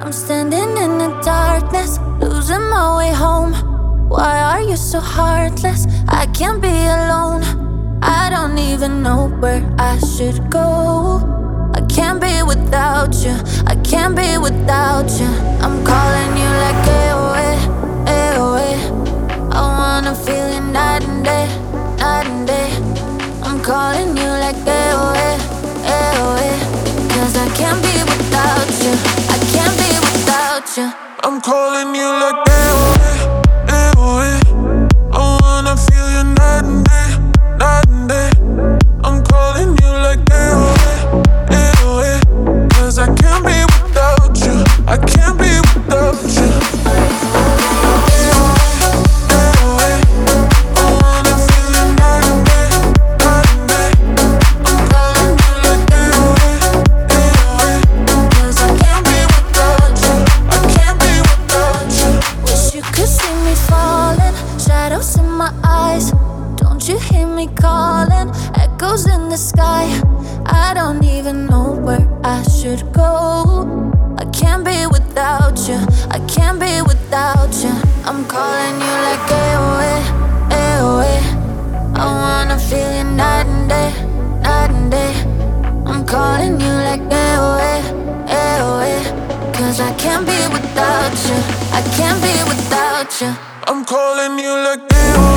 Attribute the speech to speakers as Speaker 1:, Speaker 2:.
Speaker 1: I'm standing in the darkness, losing my way home. Why are you so heartless? I can't be alone. I don't even know where I should go. I can't be without you, I can't be without you. I'm calling you like AOA, AOA. I wanna feel you night and day, night and day. I'm calling you like AOA, AOA. Cause I can't be without you, I can't be without you.
Speaker 2: I'm calling you like AOA, AOA. I wanna feel you night and day, night and day. I'm calling you like AOA, AOA. Cause I can't be without you, I can't be without you.
Speaker 1: You hear me calling, echoes in the sky. I don't even know where I should go. I can't be without you, I can't be without you. I'm calling you like AOA, AOA. I wanna feel you night and day, night and day. I'm calling you like AOA, AOA. Cause I can't be without you, I can't be without you.
Speaker 2: I'm calling you like AOA.